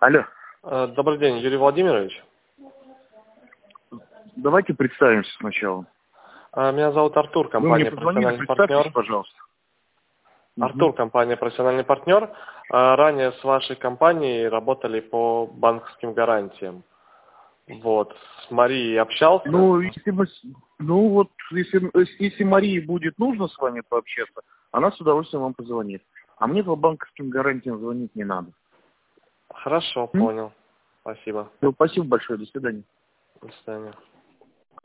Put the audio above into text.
Алло. Добрый день, Юрий Владимирович. Давайте представимся сначала. Меня зовут Артур, Вы мне компания позвонили, «Профессиональный представьтесь, партнер». пожалуйста. Артур, компания «Профессиональный партнер». Ранее с вашей компанией работали по банковским гарантиям. Вот, с Марией общался. Ну, если Марии будет нужно с вами пообщаться, она с удовольствием вам позвонит. А мне по банковским гарантиям звонить не надо. Хорошо, понял. Спасибо. Спасибо большое, до свидания. До свидания.